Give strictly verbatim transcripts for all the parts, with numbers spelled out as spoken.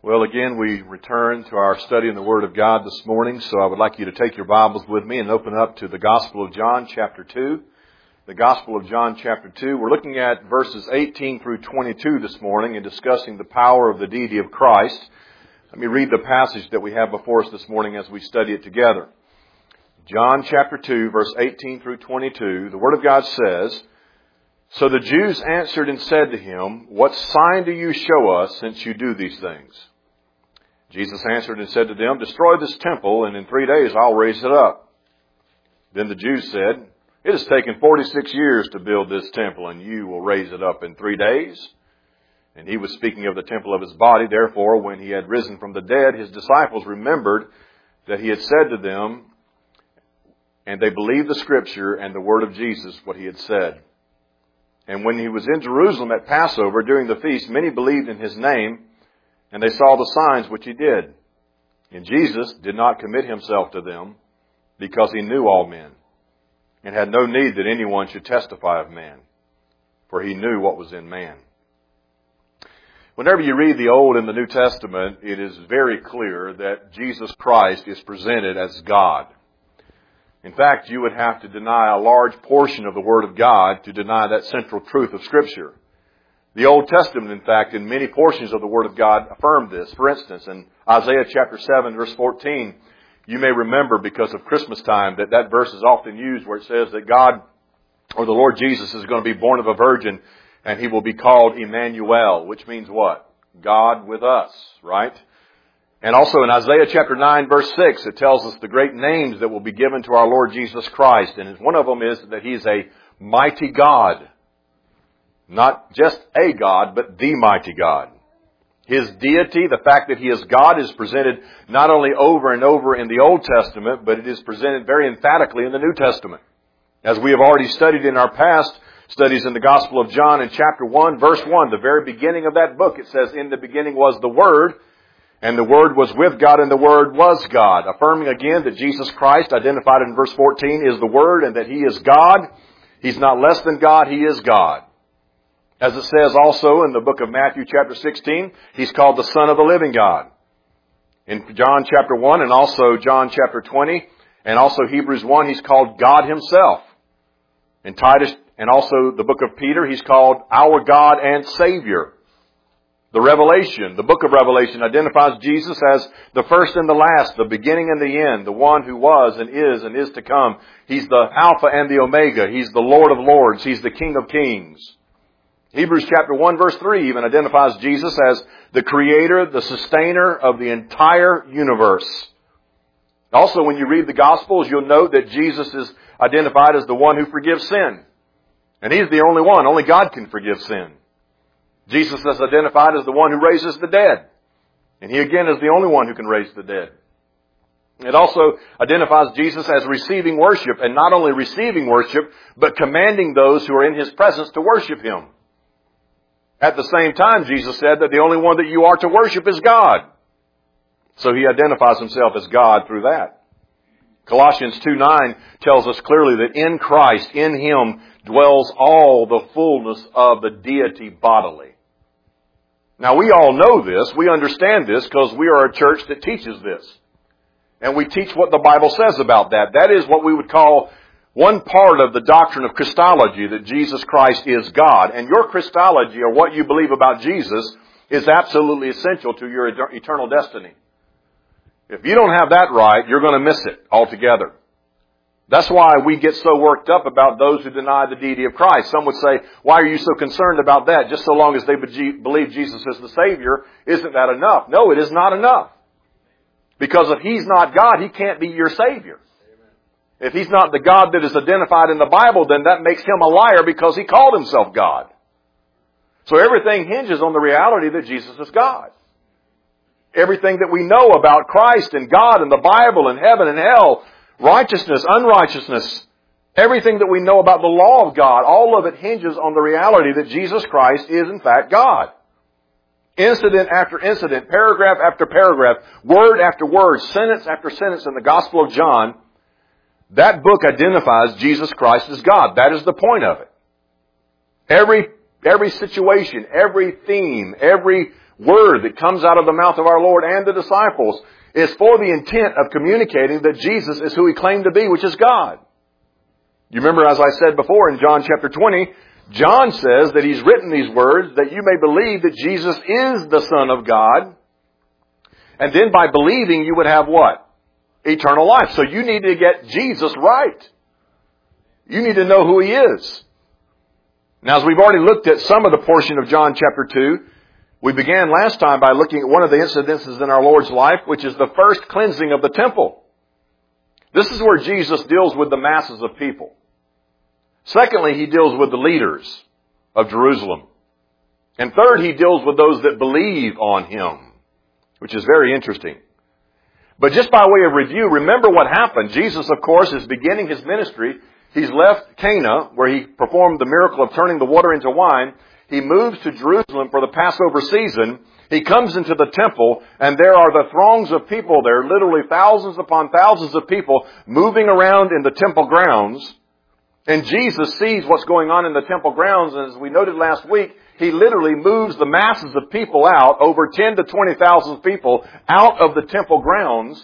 Well, again, we return to our study in the Word of God this morning, so I would like you to take your Bibles with me and open up to the Gospel of John, chapter two. The Gospel of John, chapter two. We're looking at verses eighteen through twenty-two this morning and discussing the power of the deity of Christ. Let me read the passage that we have before us this morning as we study it together. John, chapter two, verse eighteen through twenty-two, the Word of God says, "So the Jews answered and said to him, 'What sign do you show us since you do these things?' Jesus answered and said to them, 'Destroy this temple, and in three days I'll raise it up.' Then the Jews said, 'It has taken forty-six years to build this temple, and you will raise it up in three days?' And he was speaking of the temple of his body. Therefore, when he had risen from the dead, his disciples remembered that he had said to them, and they believed the Scripture and the word of Jesus, what he had said. And when he was in Jerusalem at Passover during the feast, many believed in his name, and they saw the signs which he did. And Jesus did not commit himself to them, because he knew all men, and had no need that anyone should testify of man, for he knew what was in man." Whenever you read the Old and the New Testament, it is very clear that Jesus Christ is presented as God. In fact, you would have to deny a large portion of the Word of God to deny that central truth of Scripture. The Old Testament, in fact, in many portions of the Word of God affirmed this. For instance, in Isaiah chapter seven, verse fourteen, you may remember because of Christmas time that that verse is often used where it says that God, or the Lord Jesus, is going to be born of a virgin and he will be called Emmanuel, which means what? God with us, right? And also in Isaiah chapter nine, verse six, it tells us the great names that will be given to our Lord Jesus Christ. And one of them is that he is a mighty God. Not just a God, but the mighty God. His deity, the fact that he is God, is presented not only over and over in the Old Testament, but it is presented very emphatically in the New Testament. As we have already studied in our past studies in the Gospel of John in chapter one, verse one, the very beginning of that book, it says, "In the beginning was the Word, and the Word was with God, and the Word was God," affirming again that Jesus Christ, identified in verse fourteen, is the Word and that he is God. He's not less than God, he is God. As it says also in the book of Matthew chapter sixteen, he's called the Son of the living God. In John chapter one and also John chapter twenty and also Hebrews one, he's called God himself. In Titus and also the book of Peter, he's called our God and Savior. The Revelation, the book of Revelation, identifies Jesus as the first and the last, the beginning and the end, the one who was and is and is to come. He's the Alpha and the Omega. He's the Lord of Lords. He's the King of Kings. Hebrews chapter one verse three even identifies Jesus as the creator, the sustainer of the entire universe. Also, when you read the Gospels, you'll note that Jesus is identified as the one who forgives sin. And he's the only one. Only God can forgive sin. Jesus is identified as the one who raises the dead. And he again is the only one who can raise the dead. It also identifies Jesus as receiving worship, and not only receiving worship, but commanding those who are in his presence to worship him. At the same time, Jesus said that the only one that you are to worship is God. So he identifies himself as God through that. Colossians two nine tells us clearly that in Christ, in him, dwells all the fullness of the deity bodily. Now we all know this, we understand this, because we are a church that teaches this. And we teach what the Bible says about that. That is what we would call one part of the doctrine of Christology, that Jesus Christ is God. And your Christology, or what you believe about Jesus, is absolutely essential to your eternal destiny. If you don't have that right, you're going to miss it altogether. That's why we get so worked up about those who deny the deity of Christ. Some would say, why are you so concerned about that? Just so long as they believe Jesus is the Savior, isn't that enough? No, it is not enough. Because if he's not God, he can't be your Savior. If he's not the God that is identified in the Bible, then that makes him a liar because he called himself God. So everything hinges on the reality that Jesus is God. Everything that we know about Christ and God and the Bible and heaven and hell, righteousness, unrighteousness, everything that we know about the law of God, all of it hinges on the reality that Jesus Christ is in fact God. Incident after incident, paragraph after paragraph, word after word, sentence after sentence in the Gospel of John, that book identifies Jesus Christ as God. That is the point of it. Every, every situation, every theme, every word that comes out of the mouth of our Lord and the disciples is for the intent of communicating that Jesus is who He claimed to be, which is God. You remember, as I said before in John chapter twenty, John says that he's written these words that you may believe that Jesus is the Son of God. And then by believing, you would have what? Eternal life. So you need to get Jesus right. You need to know who He is. Now, as we've already looked at some of the portion of John chapter two, we began last time by looking at one of the incidences in our Lord's life, which is the first cleansing of the temple. This is where Jesus deals with the masses of people. Secondly, He deals with the leaders of Jerusalem. And third, He deals with those that believe on Him, which is very interesting. But just by way of review, remember what happened. Jesus, of course, is beginning His ministry. He's left Cana, where He performed the miracle of turning the water into wine. He moves to Jerusalem for the Passover season. He comes into the temple, and there are the throngs of people there, literally thousands upon thousands of people moving around in the temple grounds. And Jesus sees what's going on in the temple grounds, and as we noted last week, He literally moves the masses of people out, over ten to twenty thousand people, out of the temple grounds.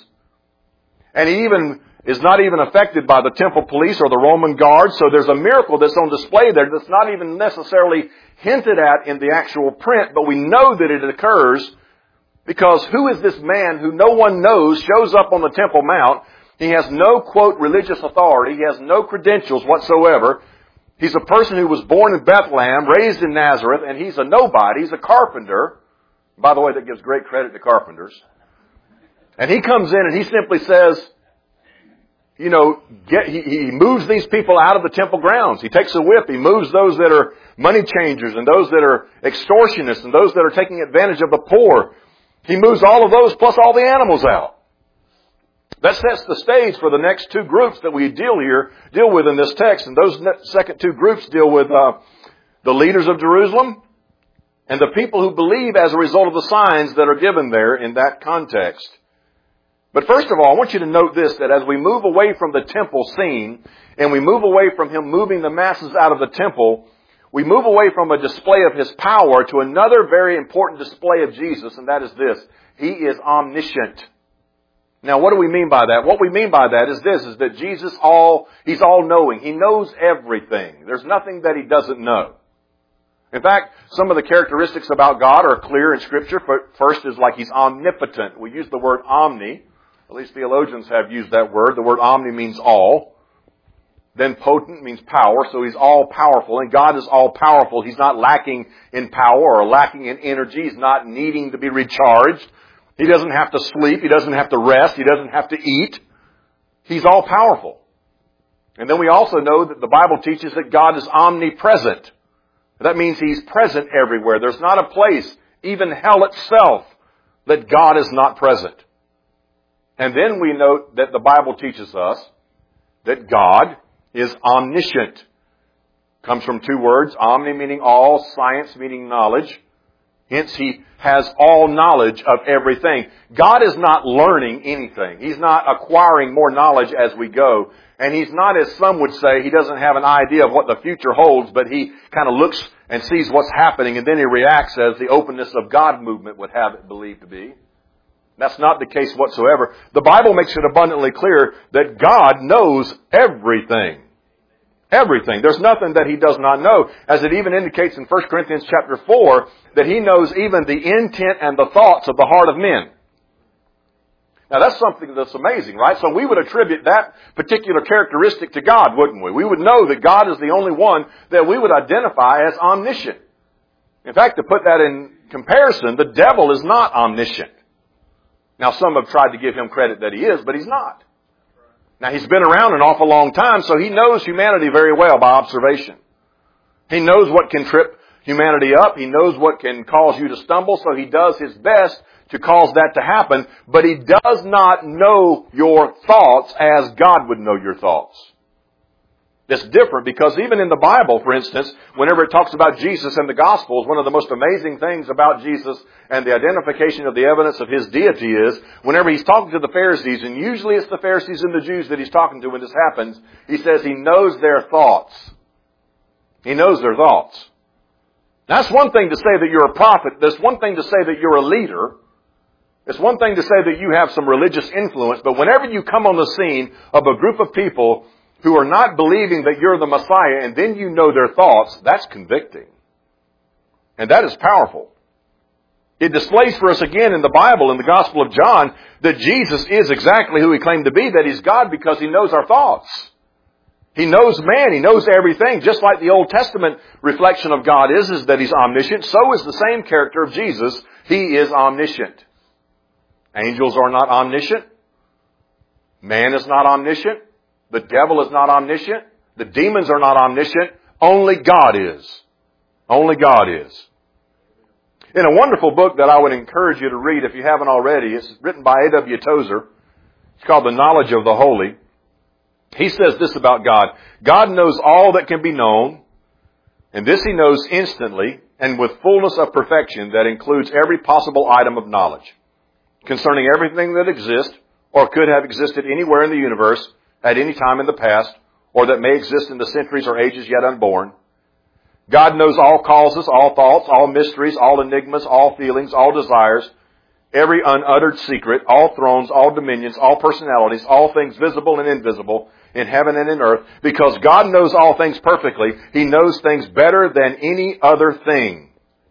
And He even is not even affected by the temple police or the Roman guards. So there's a miracle that's on display there that's not even necessarily hinted at in the actual print, but we know that it occurs because who is this man who no one knows shows up on the Temple Mount? He has no, quote, religious authority. He has no credentials whatsoever. He's a person who was born in Bethlehem, raised in Nazareth, and he's a nobody. He's a carpenter. By the way, that gives great credit to carpenters. And he comes in and he simply says, you know, get, he, he moves these people out of the temple grounds. He takes a whip. He moves those that are money changers and those that are extortionists and those that are taking advantage of the poor. He moves all of those plus all the animals out. That sets the stage for the next two groups that we deal here, deal with in this text. And those second two groups deal with uh, the leaders of Jerusalem and the people who believe as a result of the signs that are given there in that context. But first of all, I want you to note this, that as we move away from the temple scene and we move away from Him moving the masses out of the temple, we move away from a display of His power to another very important display of Jesus, and that is this. He is omniscient. Now, what do we mean by that? What we mean by that is this, is that Jesus all, He's all-knowing. He knows everything. There's nothing that He doesn't know. In fact, some of the characteristics about God are clear in Scripture. First is like He's omnipotent. We use the word omni. At least theologians have used that word. The word omni means all. Then potent means power, so He's all-powerful. And God is all-powerful. He's not lacking in power or lacking in energy. He's not needing to be recharged. He doesn't have to sleep. He doesn't have to rest. He doesn't have to eat. He's all-powerful. And then we also know that the Bible teaches that God is omnipresent. That means He's present everywhere. There's not a place, even hell itself, that God is not present. And then we note that the Bible teaches us that God is omniscient. Comes from two words, omni meaning all, science meaning knowledge. Hence, He has all knowledge of everything. God is not learning anything. He's not acquiring more knowledge as we go. And He's not, as some would say, He doesn't have an idea of what the future holds, but He kind of looks and sees what's happening, and then He reacts as the openness of God movement would have it believed to be. That's not the case whatsoever. The Bible makes it abundantly clear that God knows everything. Everything. There's nothing that He does not know. As it even indicates in First Corinthians chapter four, that He knows even the intent and the thoughts of the heart of men. Now that's something that's amazing, right? So we would attribute that particular characteristic to God, wouldn't we? We would know that God is the only one that we would identify as omniscient. In fact, to put that in comparison, the devil is not omniscient. Now, some have tried to give him credit that he is, but he's not. Now, he's been around an awful long time, so he knows humanity very well by observation. He knows what can trip humanity up. He knows what can cause you to stumble, so he does his best to cause that to happen. But he does not know your thoughts as God would know your thoughts. It's different because even in the Bible, for instance, whenever it talks about Jesus in the Gospels, one of the most amazing things about Jesus and the identification of the evidence of His deity is whenever He's talking to the Pharisees, and usually it's the Pharisees and the Jews that He's talking to when this happens, He says He knows their thoughts. He knows their thoughts. That's one thing to say that you're a prophet. There's one thing to say that you're a leader. It's one thing to say that you have some religious influence, but whenever you come on the scene of a group of people who are not believing that you're the Messiah and then you know their thoughts, that's convicting. And that is powerful. It displays for us again in the Bible, in the Gospel of John, that Jesus is exactly who He claimed to be, that He's God because He knows our thoughts. He knows man. He knows everything. Just like the Old Testament reflection of God is, is that He's omniscient, so is the same character of Jesus. He is omniscient. Angels are not omniscient. Man is not omniscient. The devil is not omniscient. The demons are not omniscient. Only God is. Only God is. In a wonderful book that I would encourage you to read if you haven't already, it's written by A W Tozer. It's called The Knowledge of the Holy. He says this about God. God knows all that can be known, and this He knows instantly and with fullness of perfection that includes every possible item of knowledge concerning everything that exists or could have existed anywhere in the universe at any time in the past or that may exist in the centuries or ages yet unborn. God knows all causes, all thoughts, all mysteries, all enigmas, all feelings, all desires, every unuttered secret, all thrones, all dominions, all personalities, all things visible and invisible in heaven and in earth. Because God knows all things perfectly, He knows things better than any other thing.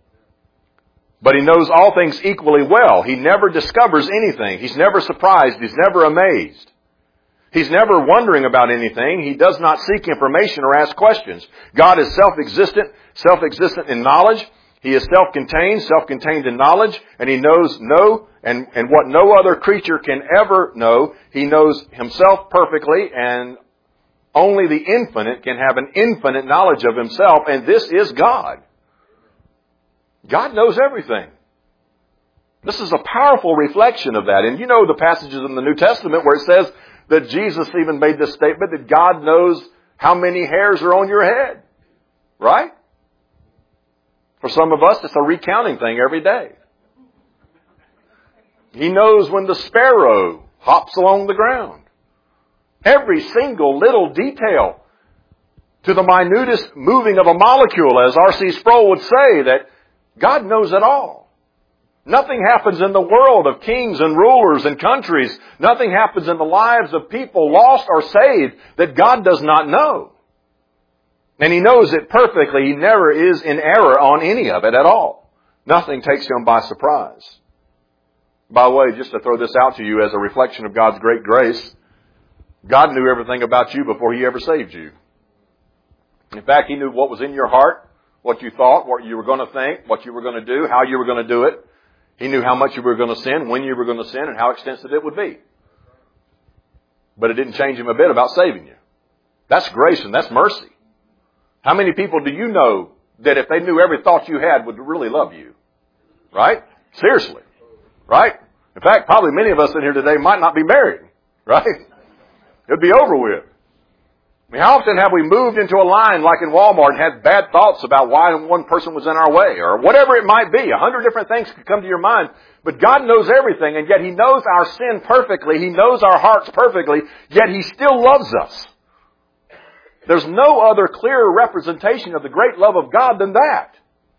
But He knows all things equally well. He never discovers anything. He's never surprised. He's never amazed. He's never wondering about anything. He does not seek information or ask questions. God is self-existent, self-existent in knowledge. He is self-contained, self-contained in knowledge, and He knows no, and, and what no other creature can ever know. He knows Himself perfectly, and only the infinite can have an infinite knowledge of Himself, and this is God. God knows everything. This is a powerful reflection of that. And you know the passages in the New Testament where it says that Jesus even made this statement that God knows how many hairs are on your head. Right? For some of us, it's a recounting thing every day. He knows when the sparrow hops along the ground. Every single little detail to the minutest moving of a molecule, as R C Sproul would say, that God knows it all. Nothing happens in the world of kings and rulers and countries. Nothing happens in the lives of people, lost or saved, that God does not know. And He knows it perfectly. He never is in error on any of it at all. Nothing takes Him by surprise. By the way, just to throw this out to you as a reflection of God's great grace, God knew everything about you before He ever saved you. In fact, He knew what was in your heart, what you thought, what you were going to think, what you were going to do, how you were going to do it. He knew how much you were going to sin, when you were going to sin, and how extensive it would be. But it didn't change Him a bit about saving you. That's grace and that's mercy. How many people do you know that if they knew every thought you had would really love you? Right? Seriously. Right? In fact, probably many of us in here today might not be married. Right? It'd be over with. I mean, how often have we moved into a line like in Walmart and had bad thoughts about why one person was in our way or whatever it might be? A hundred different things could come to your mind. But God knows everything, and yet He knows our sin perfectly. He knows our hearts perfectly, yet He still loves us. There's no other clearer representation of the great love of God than that.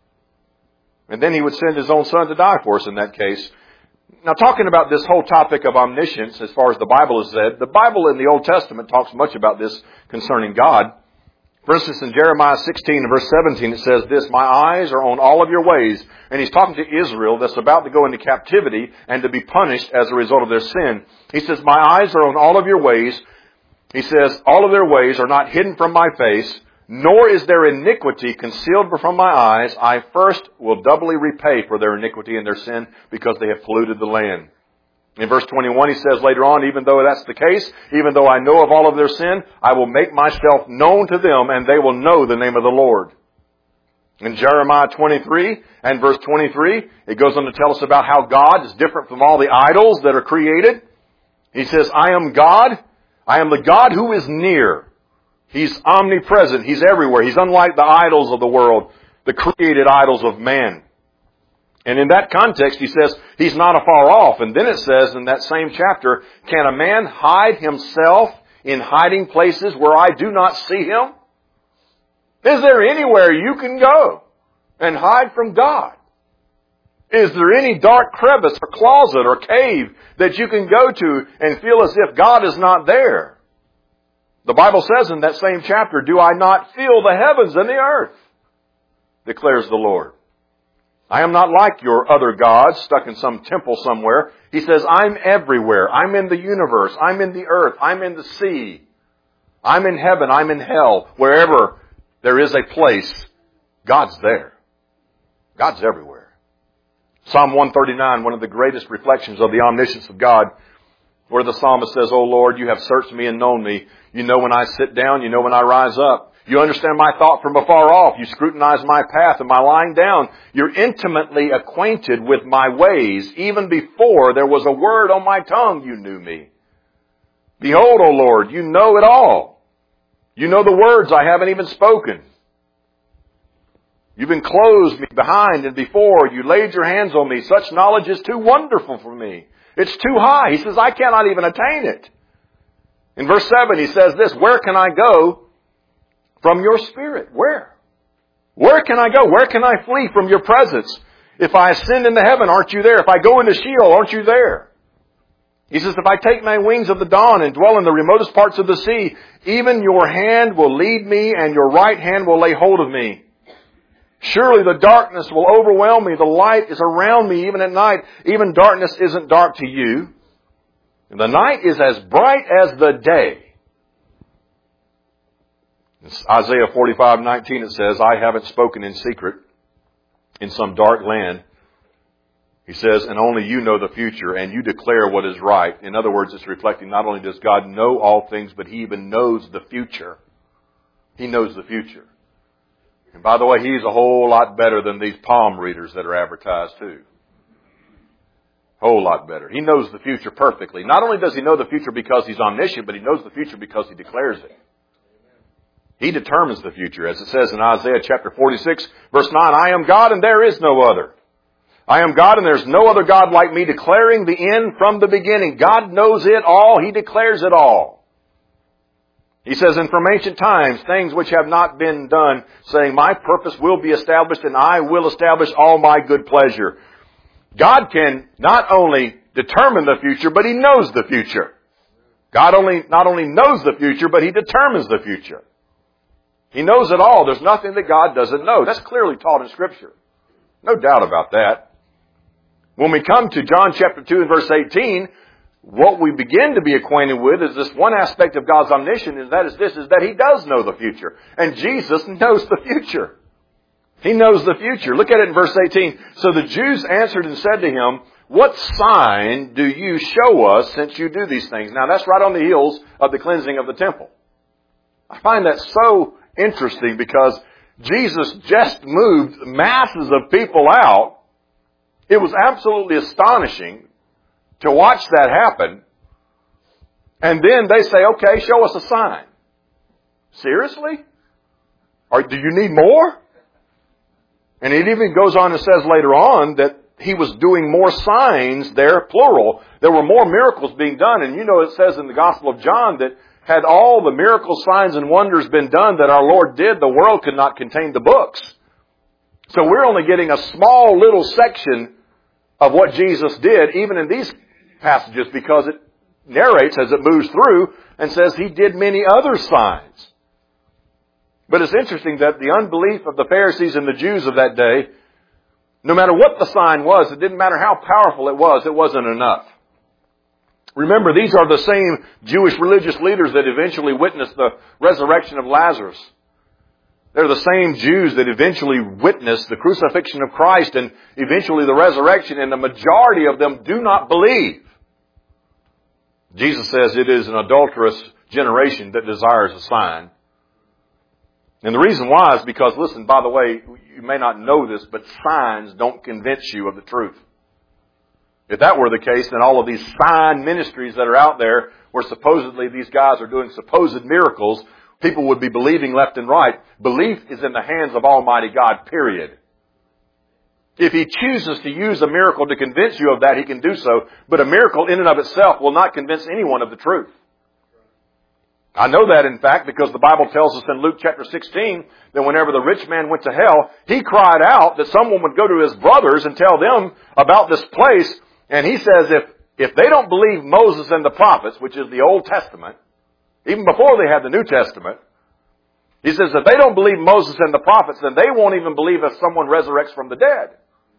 And then He would send His own Son to die for us in that case. Now, talking about this whole topic of omniscience, as far as the Bible is said, the Bible in the Old Testament talks much about this concerning God. For instance, in Jeremiah sixteen and verse seventeen, it says this, "My eyes are on all of your ways." And He's talking to Israel that's about to go into captivity and to be punished as a result of their sin. He says, "My eyes are on all of your ways." He says, "All of their ways are not hidden from my face, nor is their iniquity concealed from my eyes. I first will doubly repay for their iniquity and their sin because they have polluted the land." In verse twenty-one, he says later on, "Even though that's the case, even though I know of all of their sin, I will make myself known to them, and they will know the name of the Lord." In Jeremiah twenty-three and verse twenty-three, it goes on to tell us about how God is different from all the idols that are created. He says, "I am God. I am the God who is near." He's omnipresent. He's everywhere. He's unlike the idols of the world, the created idols of man. And in that context, he says, He's not afar off. And then it says in that same chapter, "Can a man hide himself in hiding places where I do not see him?" Is there anywhere you can go and hide from God? Is there any dark crevice or closet or cave that you can go to and feel as if God is not there? The Bible says in that same chapter, do I not feel the heavens and the earth? Declares the Lord. I am not like your other gods stuck in some temple somewhere. He says, I'm everywhere. I'm in the universe. I'm in the earth. I'm in the sea. I'm in heaven. I'm in hell. Wherever there is a place, God's there. God's everywhere. Psalm one thirty-nine, one of the greatest reflections of the omniscience of God, where the psalmist says, O Lord, you have searched me and known me. You know when I sit down. You know when I rise up. You understand my thought from afar off. You scrutinize my path and my lying down. You're intimately acquainted with my ways. Even before there was a word on my tongue, you knew me. Behold, O Lord, you know it all. You know the words I haven't even spoken. You've enclosed me behind and before. You laid your hands on me. Such knowledge is too wonderful for me. It's too high. He says, I cannot even attain it. In verse seven, he says this, where can I go from your spirit? Where? Where can I go? Where can I flee from your presence? If I ascend into heaven, aren't you there? If I go into Sheol, aren't you there? He says, if I take my wings of the dawn and dwell in the remotest parts of the sea, even your hand will lead me and your right hand will lay hold of me. Surely the darkness will overwhelm me. The light is around me even at night. Even darkness isn't dark to you. And the night is as bright as the day. In Isaiah forty-five nineteen it says, I haven't spoken in secret in some dark land. He says, and only you know the future and you declare what is right. In other words, it's reflecting not only does God know all things, but He even knows the future. He knows the future. And by the way, He's a whole lot better than these palm readers that are advertised too. Whole lot better. He knows the future perfectly. Not only does He know the future because He's omniscient, but He knows the future because He declares it. He determines the future. As it says in Isaiah chapter forty-six, verse nine, I am God and there is no other. I am God and there's no other God like me, declaring the end from the beginning. God knows it all. He declares it all. He says, and from ancient times, things which have not been done, saying, my purpose will be established and I will establish all my good pleasure. God can not only determine the future, but He knows the future. God only not only knows the future, but He determines the future. He knows it all. There's nothing that God doesn't know. That's clearly taught in Scripture. No doubt about that. When we come to John chapter two and verse eighteen, what we begin to be acquainted with is this one aspect of God's omniscience, and that is this, is that He does know the future. And Jesus knows the future. He knows the future. Look at it in verse eighteen. So the Jews answered and said to Him, what sign do you show us since you do these things? Now that's right on the heels of the cleansing of the temple. I find that so interesting because Jesus just moved masses of people out. It was absolutely astonishing to watch that happen. And then they say, okay, show us a sign. Seriously? Or do you need more? And it even goes on and says later on that He was doing more signs there, plural. There were more miracles being done. And you know it says in the Gospel of John that had all the miracles, signs, and wonders been done that our Lord did, the world could not contain the books. So we're only getting a small little section of what Jesus did, even in these passages, because it narrates as it moves through and says He did many other signs. But it's interesting that the unbelief of the Pharisees and the Jews of that day, no matter what the sign was, it didn't matter how powerful it was, it wasn't enough. Remember, these are the same Jewish religious leaders that eventually witnessed the resurrection of Lazarus. They're the same Jews that eventually witnessed the crucifixion of Christ and eventually the resurrection, and the majority of them do not believe. Jesus says it is an adulterous generation that desires a sign. And the reason why is because, listen, by the way, you may not know this, but signs don't convince you of the truth. If that were the case, then all of these sign ministries that are out there, where supposedly these guys are doing supposed miracles, people would be believing left and right. Belief is in the hands of Almighty God, period. If He chooses to use a miracle to convince you of that, He can do so. But a miracle in and of itself will not convince anyone of the truth. I know that, in fact, because the Bible tells us in Luke chapter sixteen that whenever the rich man went to hell, he cried out that someone would go to his brothers and tell them about this place. And he says if, if they don't believe Moses and the prophets, which is the Old Testament, even before they had the New Testament, he says if they don't believe Moses and the prophets, then they won't even believe if someone resurrects from the dead.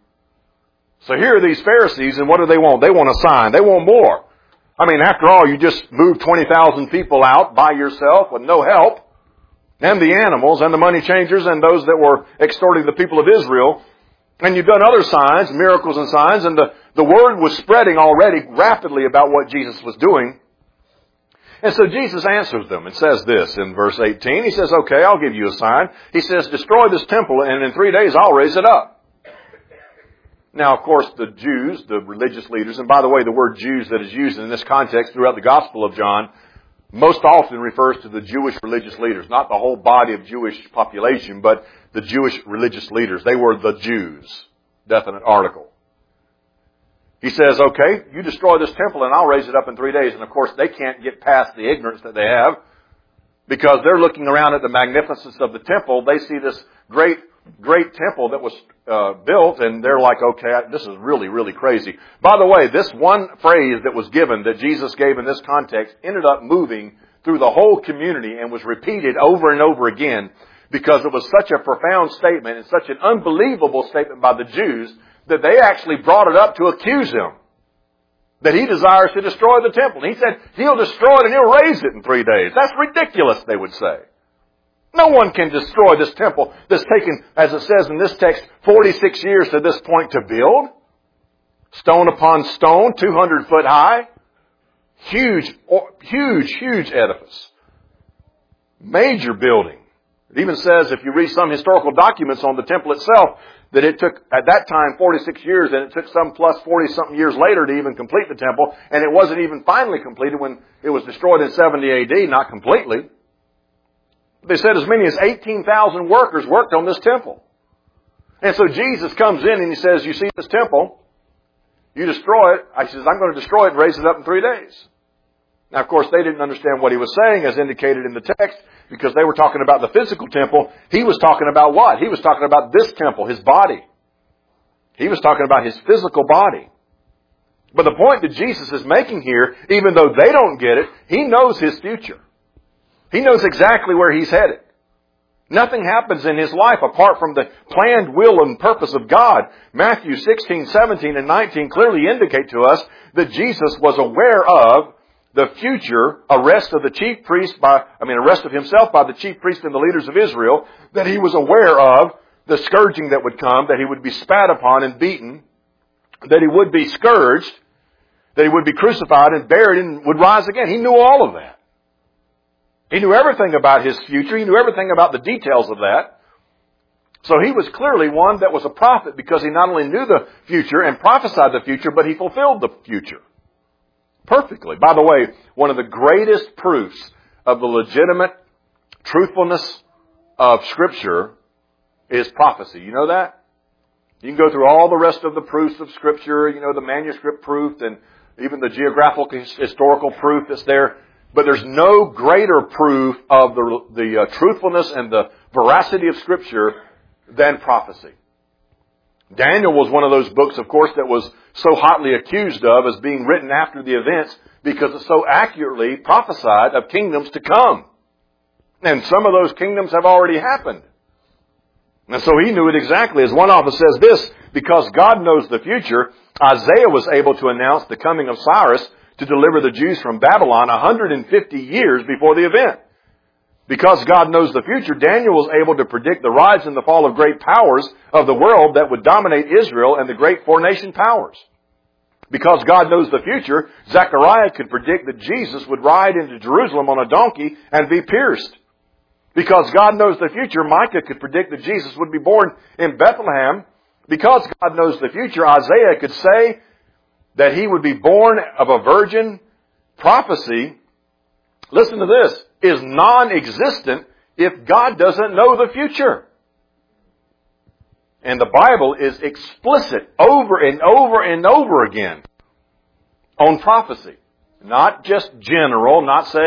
So here are these Pharisees, and what do they want? They want a sign. They want more. I mean, after all, you just moved twenty thousand people out by yourself with no help, and the animals, and the money changers, and those that were extorting the people of Israel. And you've done other signs, miracles and signs, and the, the word was spreading already rapidly about what Jesus was doing. And so Jesus answers them and says this in verse eighteen. He says, okay, I'll give you a sign. He says, destroy this temple, and in three days I'll raise it up. Now, of course, the Jews, the religious leaders, and by the way, the word Jews that is used in this context throughout the Gospel of John most often refers to the Jewish religious leaders, not the whole body of Jewish population, but the Jewish religious leaders. They were the Jews. Definite article. He says, okay, you destroy this temple and I'll raise it up in three days. And of course, they can't get past the ignorance that they have because they're looking around at the magnificence of the temple. They see this great Great temple that was uh, built, and they're like, okay, this is really, really crazy. By the way, this one phrase that was given, that Jesus gave in this context, ended up moving through the whole community and was repeated over and over again because it was such a profound statement and such an unbelievable statement by the Jews that they actually brought it up to accuse him. That he desires to destroy the temple. And he said, he'll destroy it and he'll raise it in three days. That's ridiculous, they would say. No one can destroy this temple that's taken, as it says in this text, forty-six years to this point to build. Stone upon stone, two hundred foot high. Huge, huge, huge edifice. Major building. It even says, if you read some historical documents on the temple itself, that it took, at that time, forty-six years, and it took some plus forty-something years later to even complete the temple, and it wasn't even finally completed when it was destroyed in seventy A D, not completely. They said as many as eighteen thousand workers worked on this temple. And so Jesus comes in and he says, you see this temple, you destroy it. I says, I'm going to destroy it and raise it up in three days. Now, of course, they didn't understand what he was saying as indicated in the text because they were talking about the physical temple. He was talking about what? He was talking about this temple, his body. He was talking about his physical body. But the point that Jesus is making here, even though they don't get it, he knows his future. He knows exactly where he's headed. Nothing happens in his life apart from the planned will and purpose of God. Matthew sixteen, seventeen, and nineteen clearly indicate to us that Jesus was aware of the future arrest of the chief priest by, I mean, arrest of himself by the chief priest and the leaders of Israel, that he was aware of the scourging that would come, that he would be spat upon and beaten, that he would be scourged, that he would be crucified and buried and would rise again. He knew all of that. He knew everything about his future. He knew everything about the details of that. So he was clearly one that was a prophet because he not only knew the future and prophesied the future, but he fulfilled the future perfectly. By the way, one of the greatest proofs of the legitimate truthfulness of Scripture is prophecy. You know that? You can go through all the rest of the proofs of Scripture, you know, the manuscript proof and even the geographical historical proof that's there. But there's no greater proof of the, the uh, truthfulness and the veracity of Scripture than prophecy. Daniel was one of those books, of course, that was so hotly accused of as being written after the events because it so accurately prophesied of kingdoms to come. And some of those kingdoms have already happened. And so he knew it exactly. As one author says this, because God knows the future, Isaiah was able to announce the coming of Cyrus to deliver the Jews from Babylon one hundred fifty years before the event. Because God knows the future, Daniel was able to predict the rise and the fall of great powers of the world that would dominate Israel and the great four-nation powers. Because God knows the future, Zechariah could predict that Jesus would ride into Jerusalem on a donkey and be pierced. Because God knows the future, Micah could predict that Jesus would be born in Bethlehem. Because God knows the future, Isaiah could say that he would be born of a virgin. Prophecy, listen to this, is non-existent if God doesn't know the future. And the Bible is explicit over and over and over again on prophecy. Not just general, not saying,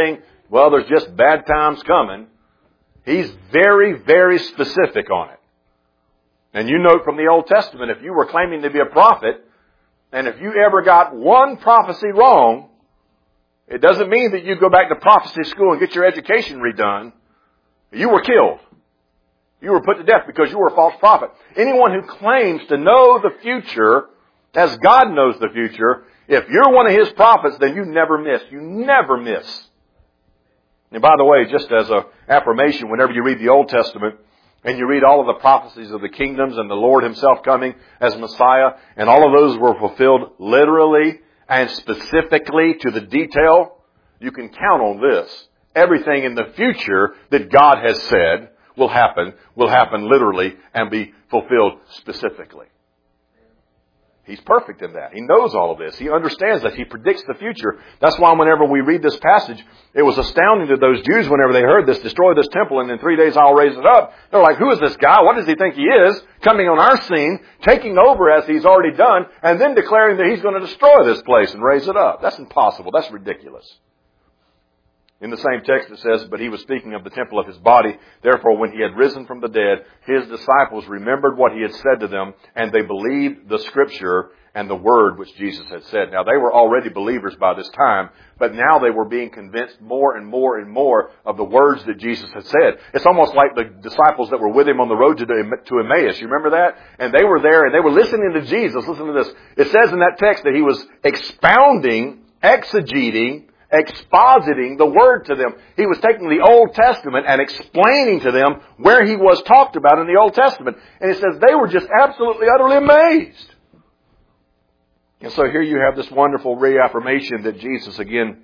well, there's just bad times coming. He's very, very specific on it. And you note from the Old Testament, if you were claiming to be a prophet, and if you ever got one prophecy wrong, it doesn't mean that you go back to prophecy school and get your education redone. You were killed. You were put to death because you were a false prophet. Anyone who claims to know the future, as God knows the future, if you're one of His prophets, then you never miss. You never miss. And by the way, just as an affirmation, whenever you read the Old Testament, and you read all of the prophecies of the kingdoms and the Lord Himself coming as Messiah, and all of those were fulfilled literally and specifically to the detail, you can count on this. Everything in the future that God has said will happen, will happen literally and be fulfilled specifically. He's perfect in that. He knows all of this. He understands that. He predicts the future. That's why whenever we read this passage, it was astounding to those Jews whenever they heard this, destroy this temple and in three days I'll raise it up. They're like, who is this guy? What does he think he is? Coming on our scene, taking over as he's already done, and then declaring that he's going to destroy this place and raise it up. That's impossible. That's ridiculous. In the same text it says, but he was speaking of the temple of his body. Therefore, when he had risen from the dead, his disciples remembered what he had said to them, and they believed the scripture and the word which Jesus had said. Now, they were already believers by this time, but now they were being convinced more and more and more of the words that Jesus had said. It's almost like the disciples that were with him on the road to, to Emmaus. You remember that? And they were there and they were listening to Jesus. Listen to this. It says in that text that he was expounding, exegeting, expositing the word to them. He was taking the Old Testament and explaining to them where he was talked about in the Old Testament. And it says they were just absolutely, utterly amazed. And so here you have this wonderful reaffirmation that Jesus again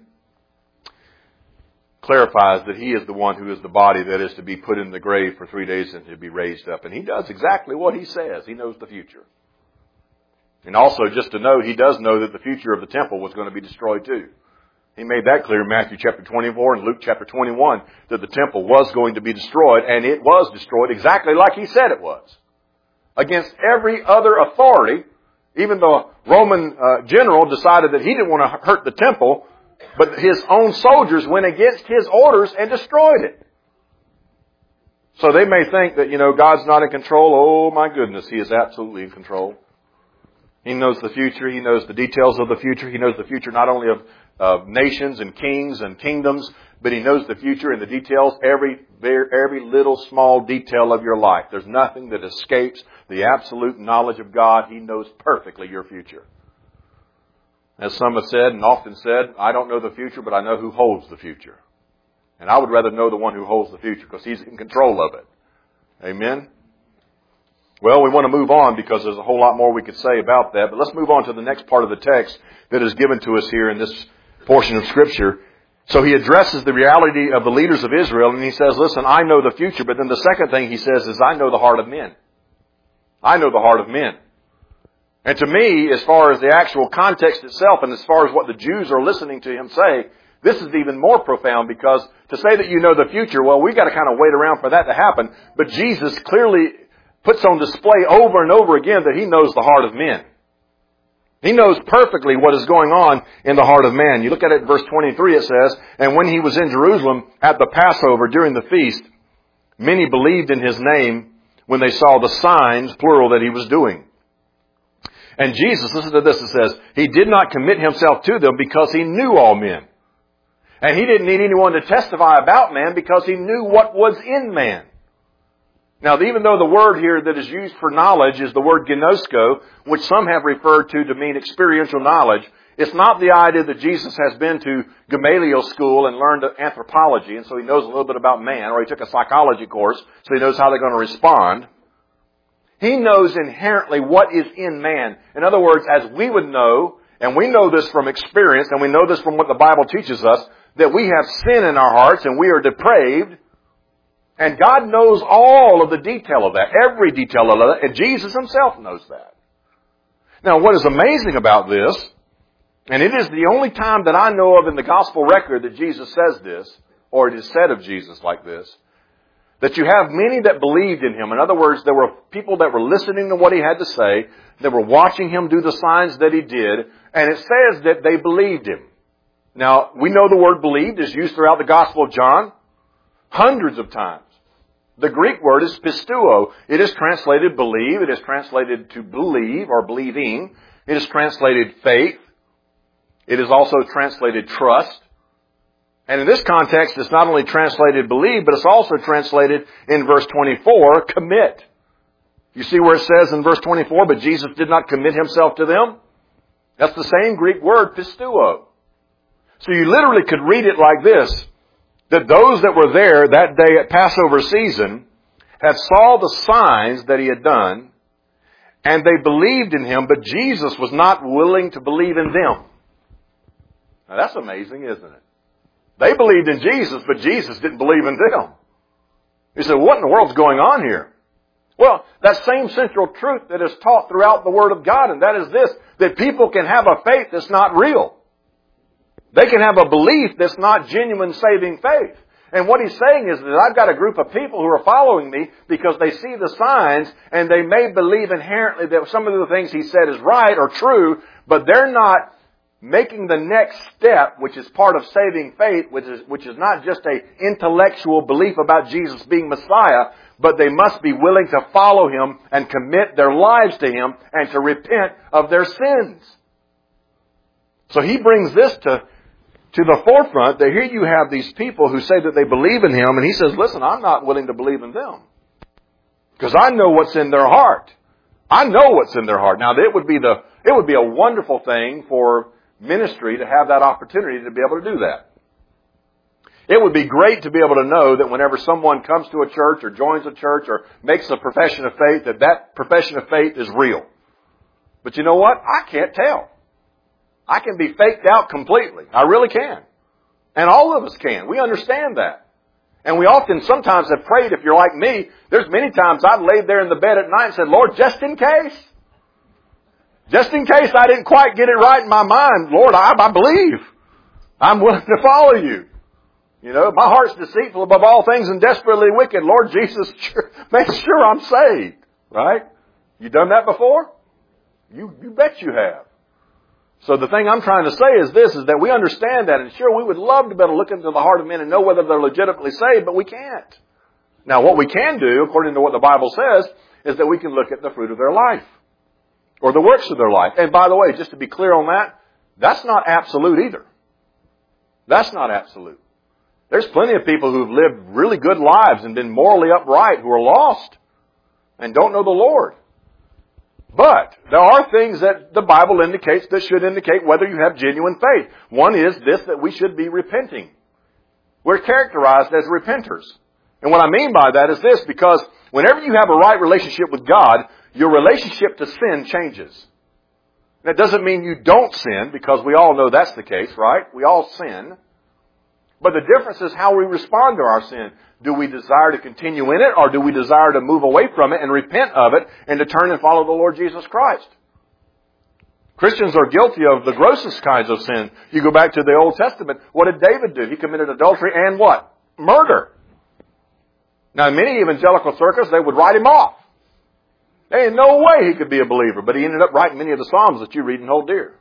clarifies that He is the one who is the body that is to be put in the grave for three days and to be raised up. And He does exactly what He says. He knows the future. And also just to note, He does know that the future of the temple was going to be destroyed too. He made that clear in Matthew chapter twenty-four and Luke chapter twenty-one that the temple was going to be destroyed, and it was destroyed exactly like He said it was. Against every other authority, even the Roman uh, general decided that he didn't want to hurt the temple, but his own soldiers went against his orders and destroyed it. So they may think that, you know, God's not in control. Oh my goodness, He is absolutely in control. He knows the future. He knows the details of the future. He knows the future not only of of nations and kings and kingdoms, but He knows the future and the details, every, every little small detail of your life. There's nothing that escapes the absolute knowledge of God. He knows perfectly your future. As some have said and often said, I don't know the future, but I know who holds the future. And I would rather know the one who holds the future because He's in control of it. Amen? Well, we want to move on because there's a whole lot more we could say about that. But let's move on to the next part of the text that is given to us here in this portion of Scripture. So he addresses the reality of the leaders of Israel and he says, listen, I know the future. But then the second thing he says is, I know the heart of men. I know the heart of men. And to me, as far as the actual context itself and as far as what the Jews are listening to him say, this is even more profound because to say that you know the future, well, we've got to kind of wait around for that to happen. But Jesus clearly puts on display over and over again that He knows the heart of men. He knows perfectly what is going on in the heart of man. You look at it in verse twenty-three, it says, and when He was in Jerusalem at the Passover during the feast, many believed in His name when they saw the signs, plural, that He was doing. And Jesus, listen to this, it says, He did not commit Himself to them because He knew all men. And He didn't need anyone to testify about man because He knew what was in man. Now, even though the word here that is used for knowledge is the word gnosko, which some have referred to to mean experiential knowledge, it's not the idea that Jesus has been to Gamaliel school and learned anthropology, and so He knows a little bit about man, or He took a psychology course, so He knows how they're going to respond. He knows inherently what is in man. In other words, as we would know, and we know this from experience, and we know this from what the Bible teaches us, that we have sin in our hearts and we are depraved. And God knows all of the detail of that, every detail of that, and Jesus Himself knows that. Now, what is amazing about this, and it is the only time that I know of in the gospel record that Jesus says this, or it is said of Jesus like this, that you have many that believed in Him. In other words, there were people that were listening to what He had to say, that were watching Him do the signs that He did, and it says that they believed Him. Now, we know the word believed is used throughout the Gospel of John hundreds of times. The Greek word is pisteuo. It is translated believe. It is translated to believe or believing. It is translated faith. It is also translated trust. And in this context, it's not only translated believe, but it's also translated in verse twenty-four, commit. You see where it says in verse twenty-four, but Jesus did not commit himself to them? That's the same Greek word, pisteuo. So you literally could read it like this, that those that were there that day at Passover season had saw the signs that he had done, and they believed in him, but Jesus was not willing to believe in them. Now that's amazing, isn't it? They believed in Jesus, but Jesus didn't believe in them. You say, what in the world's going on here? Well, that same central truth that is taught throughout the Word of God, and that is this, that people can have a faith that's not real. They can have a belief that's not genuine saving faith. And what he's saying is that I've got a group of people who are following me because they see the signs and they may believe inherently that some of the things he said is right or true, but they're not making the next step, which is part of saving faith, which is, which is not just an intellectual belief about Jesus being Messiah, but they must be willing to follow him and commit their lives to him and to repent of their sins. So he brings this to to the forefront, that here you have these people who say that they believe in him, and he says, listen, I'm not willing to believe in them. Because I know what's in their heart. I know what's in their heart. Now, it would be the, it would be a wonderful thing for ministry to have that opportunity to be able to do that. It would be great to be able to know that whenever someone comes to a church or joins a church or makes a profession of faith, that that profession of faith is real. But you know what? I can't tell. I can be faked out completely. I really can. And all of us can. We understand that. And we often sometimes have prayed, if you're like me, there's many times I've laid there in the bed at night and said, Lord, just in case. Just in case I didn't quite get it right in my mind, Lord, I, I believe. I'm willing to follow you. You know, my heart's deceitful above all things and desperately wicked. Lord Jesus, sure, make sure I'm saved. Right? You done that before? You, you bet you have. So the thing I'm trying to say is this, is that we understand that, and sure, we would love to be able to look into the heart of men and know whether they're legitimately saved, but we can't. Now, what we can do, according to what the Bible says, is that we can look at the fruit of their life, or the works of their life. And by the way, just to be clear on that, that's not absolute either. That's not absolute. There's plenty of people who've lived really good lives and been morally upright who are lost and don't know the Lord. But there are things that the Bible indicates that should indicate whether you have genuine faith. One is this, that we should be repenting. We're characterized as repenters. And what I mean by that is this, because whenever you have a right relationship with God, your relationship to sin changes. That doesn't mean you don't sin, because we all know that's the case, right? We all sin. But the difference is how we respond to our sin. Do we desire to continue in it, or do we desire to move away from it and repent of it and to turn and follow the Lord Jesus Christ? Christians are guilty of the grossest kinds of sin. You go back to the Old Testament. What did David do? He committed adultery and what? Murder. Now, in many evangelical circles, they would write him off. There ain't no way he could be a believer, but he ended up writing many of the Psalms that you read and hold dear.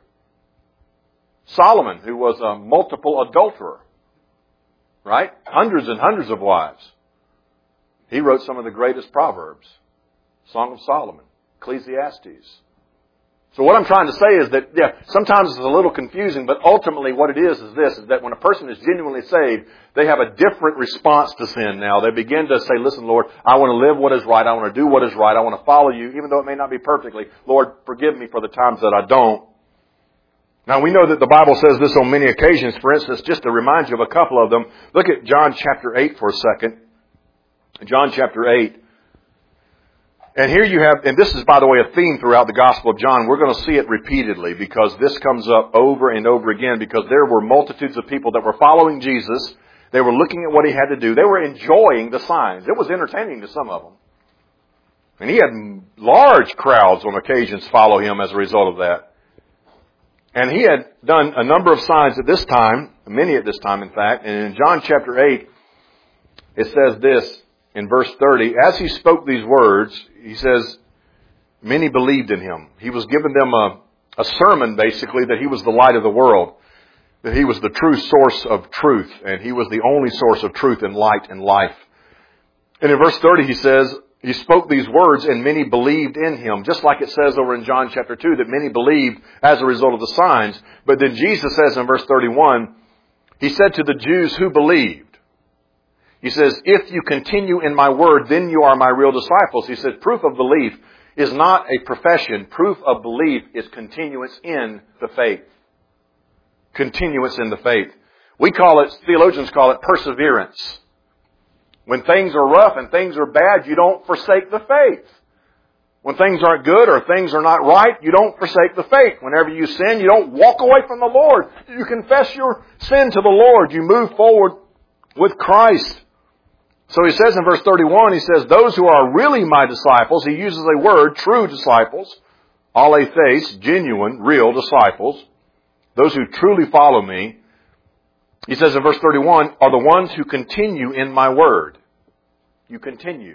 Solomon, who was a multiple adulterer. Right? Hundreds and hundreds of wives. He wrote some of the greatest Proverbs. Song of Solomon. Ecclesiastes. So what I'm trying to say is that, yeah, sometimes it's a little confusing, but ultimately what it is is this, is that when a person is genuinely saved, they have a different response to sin now. They begin to say, listen, Lord, I want to live what is right. I want to do what is right. I want to follow you, even though it may not be perfectly. Lord, forgive me for the times that I don't. Now, we know that the Bible says this on many occasions. For instance, just to remind you of a couple of them, look at John chapter eight for a second. John chapter eight. And here you have, and this is, by the way, a theme throughout the Gospel of John. We're going to see it repeatedly because this comes up over and over again, because there were multitudes of people that were following Jesus. They were looking at what he had to do. They were enjoying the signs. It was entertaining to some of them. And he had large crowds on occasions follow him as a result of that. And he had done a number of signs at this time, many at this time, in fact. And in John chapter eight, it says this in verse thirty. As he spoke these words, he says, many believed in him. He was giving them a, a sermon, basically, that he was the light of the world. that He was the true source of truth, and He was the only source of truth and light and life. And in verse thirty He says, He spoke these words and many believed in Him. Just like it says over in John chapter two that many believed as a result of the signs. But then Jesus says in verse thirty-one, He said to the Jews who believed, He says, if you continue in my word, then you are my real disciples. He said, proof of belief is not a profession. Proof of belief is continuance in the faith. Continuance in the faith. We call it, theologians call it perseverance. When things are rough and things are bad, you don't forsake the faith. When things aren't good or things are not right, you don't forsake the faith. Whenever you sin, you don't walk away from the Lord. You confess your sin to the Lord. You move forward with Christ. So he says in verse thirty-one, he says, those who are really my disciples, he uses a word, true disciples, aletheis, genuine, real disciples, those who truly follow me, he says in verse thirty-one, are the ones who continue in my word. You continue.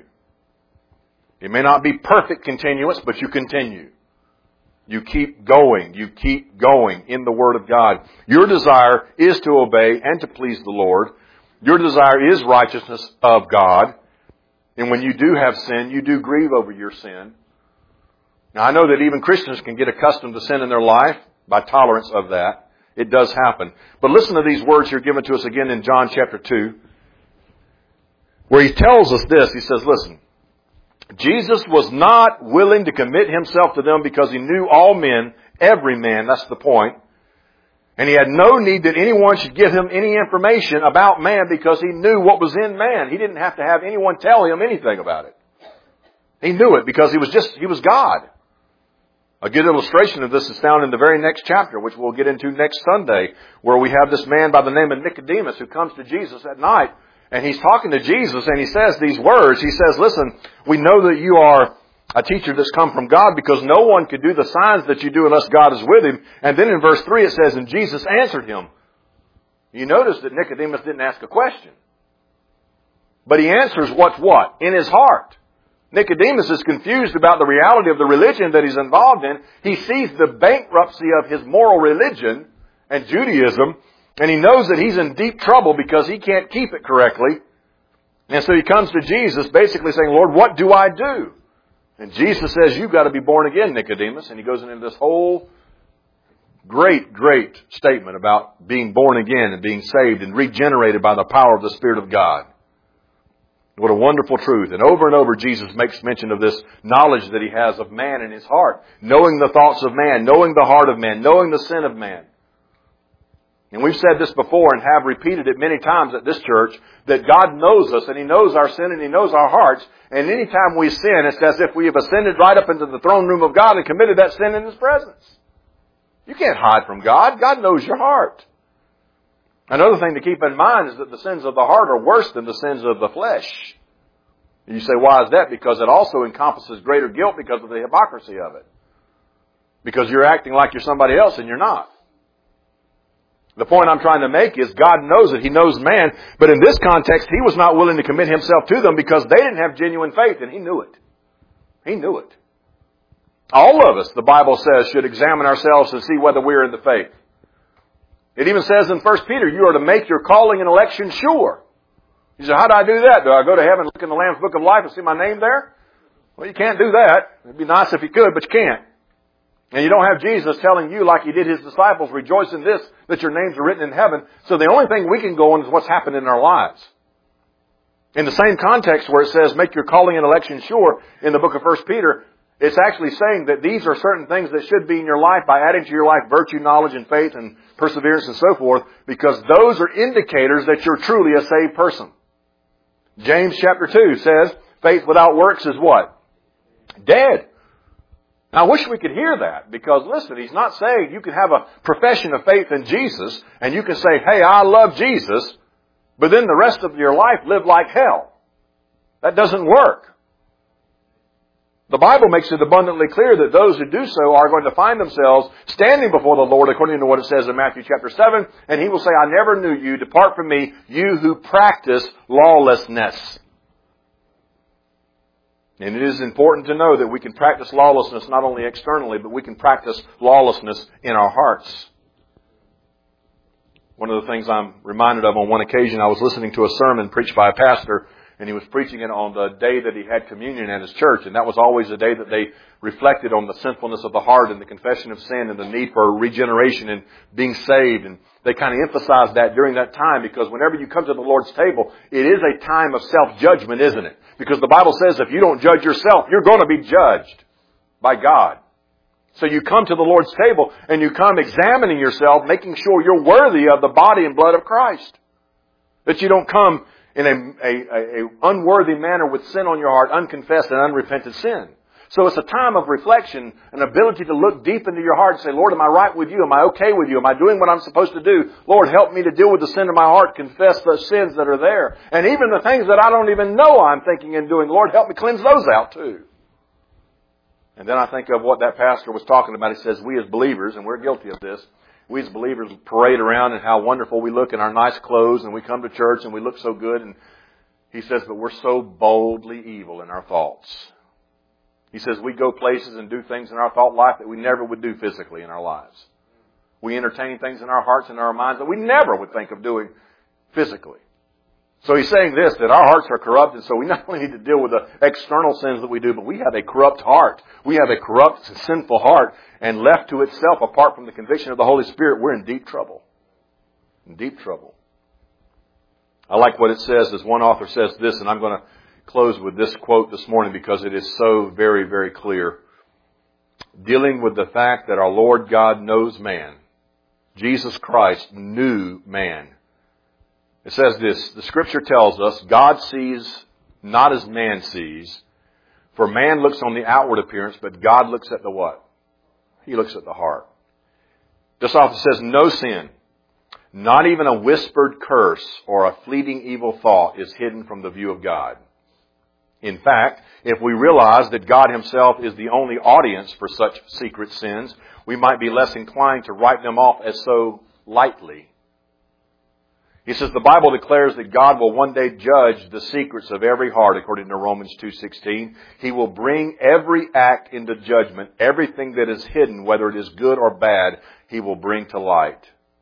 It may not be perfect continuance, but you continue. You keep going. You keep going in the Word of God. Your desire is to obey and to please the Lord. Your desire is righteousness of God. And when you do have sin, you do grieve over your sin. Now, I know that even Christians can get accustomed to sin in their life by tolerance of that. It does happen. But listen to these words here given to us again in John chapter two, where he tells us this. He says, listen, Jesus was not willing to commit himself to them because he knew all men, every man, that's the point. And he had no need that anyone should give him any information about man because he knew what was in man. He didn't have to have anyone tell him anything about it. He knew it because he was just, he was God. A good illustration of this is found in the very next chapter, which we'll get into next Sunday, where we have this man by the name of Nicodemus who comes to Jesus at night. And he's talking to Jesus and he says these words. He says, listen, we know that you are a teacher that's come from God because no one could do the signs that you do unless God is with him. And then in verse three it says, and Jesus answered him. You notice that Nicodemus didn't ask a question. But he answers what's what? In his heart. Nicodemus is confused about the reality of the religion that he's involved in. He sees the bankruptcy of his moral religion and Judaism, and he knows that he's in deep trouble because he can't keep it correctly. And so he comes to Jesus basically saying, Lord, what do I do? And Jesus says, you've got to be born again, Nicodemus. And he goes into this whole great, great statement about being born again and being saved and regenerated by the power of the Spirit of God. What a wonderful truth. And over and over Jesus makes mention of this knowledge that he has of man in his heart. Knowing the thoughts of man, knowing the heart of man, knowing the sin of man. And we've said this before and have repeated it many times at this church, that God knows us and He knows our sin and He knows our hearts. And any time we sin, it's as if we have ascended right up into the throne room of God and committed that sin in His presence. You can't hide from God. God knows your heart. Another thing to keep in mind is that the sins of the heart are worse than the sins of the flesh. You say, why is that? Because it also encompasses greater guilt because of the hypocrisy of it. Because you're acting like you're somebody else and you're not. The point I'm trying to make is God knows it. He knows man. But in this context, He was not willing to commit Himself to them because they didn't have genuine faith, and He knew it. He knew it. All of us, the Bible says, should examine ourselves and see whether we're in the faith. It even says in First Peter, you are to make your calling and election sure. You say, how do I do that? Do I go to heaven and look in the Lamb's Book of Life and see my name there? Well, you can't do that. It'd be nice if you could, but you can't. And you don't have Jesus telling you, like He did His disciples, rejoice in this, that your names are written in heaven. So the only thing we can go on is what's happened in our lives. In the same context where it says, make your calling and election sure, in the book of First Peter, it's actually saying that these are certain things that should be in your life by adding to your life virtue, knowledge, and faith, and perseverance, and so forth, because those are indicators that you're truly a saved person. James chapter two says, faith without works is what? Dead. Now, I wish we could hear that, because listen, He's not saying you can have a profession of faith in Jesus, and you can say, hey, I love Jesus, but then the rest of your life live like hell. That doesn't work. The Bible makes it abundantly clear that those who do so are going to find themselves standing before the Lord according to what it says in Matthew chapter seven. And He will say, I never knew you. Depart from me, you who practice lawlessness. And it is important to know that we can practice lawlessness not only externally, but we can practice lawlessness in our hearts. One of the things I'm reminded of on one occasion, I was listening to a sermon preached by a pastor, and he was preaching it on the day that he had communion at his church. And that was always the day that they reflected on the sinfulness of the heart and the confession of sin and the need for regeneration and being saved. And they kind of emphasized that during that time, because whenever you come to the Lord's table, it is a time of self-judgment, isn't it? Because the Bible says if you don't judge yourself, you're going to be judged by God. So you come to the Lord's table and you come examining yourself, making sure you're worthy of the body and blood of Christ. That you don't come in a, a, a, a unworthy manner with sin on your heart, unconfessed and unrepented sin. So it's a time of reflection, an ability to look deep into your heart and say, Lord, am I right with you? Am I okay with you? Am I doing what I'm supposed to do? Lord, help me to deal with the sin of my heart, confess the sins that are there. And even the things that I don't even know I'm thinking and doing, Lord, help me cleanse those out too. And then I think of what that pastor was talking about. He says, we as believers, and we're guilty of this, we as believers parade around and how wonderful we look in our nice clothes, and we come to church and we look so good. And he says, but we're so boldly evil in our thoughts. He says we go places and do things in our thought life that we never would do physically in our lives. We entertain things in our hearts and our minds that we never would think of doing physically. So he's saying this, that our hearts are corrupt, and so we not only need to deal with the external sins that we do, but we have a corrupt heart. We have a corrupt, sinful heart, and left to itself, apart from the conviction of the Holy Spirit, we're in deep trouble. In deep trouble. I like what it says, as one author says this, and I'm going to close with this quote this morning because it is so very, very clear. Dealing with the fact that our Lord God knows man. Jesus Christ knew man. It says this, the Scripture tells us, God sees not as man sees, for man looks on the outward appearance, but God looks at the what? He looks at the heart. This author says, no sin, not even a whispered curse or a fleeting evil thought is hidden from the view of God. In fact, if we realize that God Himself is the only audience for such secret sins, we might be less inclined to write them off as so lightly. He says the Bible declares that God will one day judge the secrets of every heart, according to Romans two sixteen. He will bring every act into judgment. Everything that is hidden, whether it is good or bad, He will bring to light.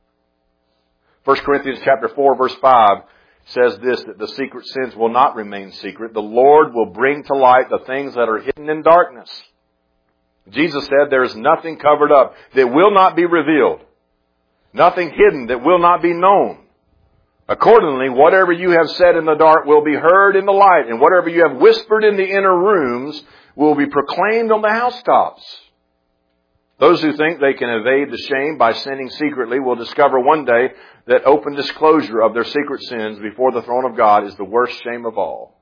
First Corinthians chapter four, verse five says this, that the secret sins will not remain secret. The Lord will bring to light the things that are hidden in darkness. Jesus said there is nothing covered up that will not be revealed. Nothing hidden that will not be known. Accordingly, whatever you have said in the dark will be heard in the light, and whatever you have whispered in the inner rooms will be proclaimed on the housetops. Those who think they can evade the shame by sinning secretly will discover one day that open disclosure of their secret sins before the throne of God is the worst shame of all.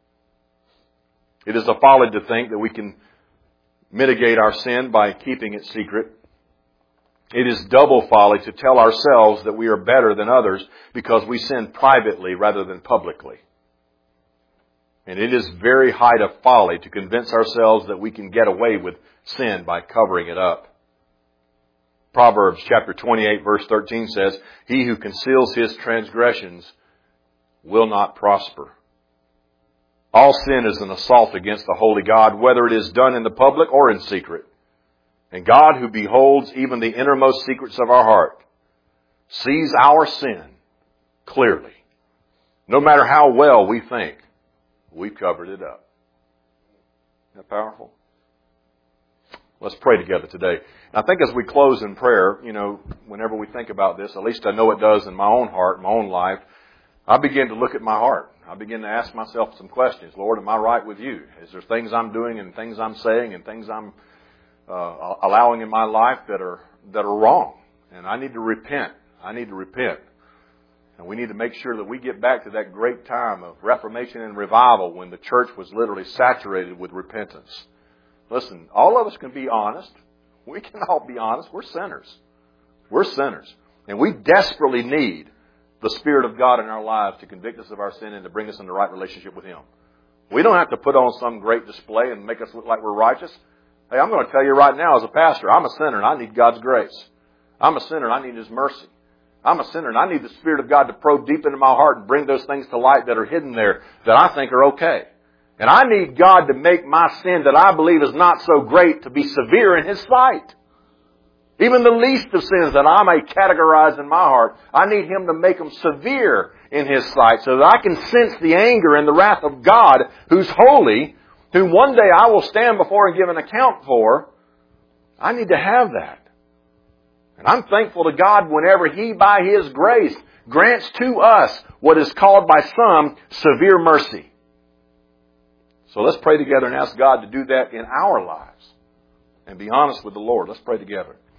It is a folly to think that we can mitigate our sin by keeping it secret. It is double folly to tell ourselves that we are better than others because we sin privately rather than publicly. And it is very height of folly to convince ourselves that we can get away with sin by covering it up. Proverbs chapter twenty-eight verse thirteen says, he who conceals his transgressions will not prosper. All sin is an assault against the holy God, whether it is done in the public or in secret. And God, who beholds even the innermost secrets of our heart, sees our sin clearly. No matter how well we think we've covered it up. Isn't that powerful? Let's pray together today. And I think as we close in prayer, you know, whenever we think about this, at least I know it does in my own heart, my own life, I begin to look at my heart. I begin to ask myself some questions. Lord, am I right with you? Is there things I'm doing and things I'm saying and things I'm uh, allowing in my life that are that are wrong? And I need to repent. I need to repent. And we need to make sure that we get back to that great time of Reformation and revival when the church was literally saturated with repentance. Listen, all of us can be honest. We can all be honest. We're sinners. We're sinners. And we desperately need the Spirit of God in our lives to convict us of our sin and to bring us in the right relationship with Him. We don't have to put on some great display and make us look like we're righteous. Hey, I'm going to tell you right now as a pastor, I'm a sinner and I need God's grace. I'm a sinner and I need His mercy. I'm a sinner and I need the Spirit of God to probe deep into my heart and bring those things to light that are hidden there that I think are okay. And I need God to make my sin that I believe is not so great to be severe in His sight. Even the least of sins that I may categorize in my heart, I need Him to make them severe in His sight so that I can sense the anger and the wrath of God who's holy, whom one day I will stand before and give an account for. I need to have that. And I'm thankful to God whenever He, by His grace, grants to us what is called by some severe mercy. So let's pray together and ask God to do that in our lives. And be honest with the Lord. Let's pray together.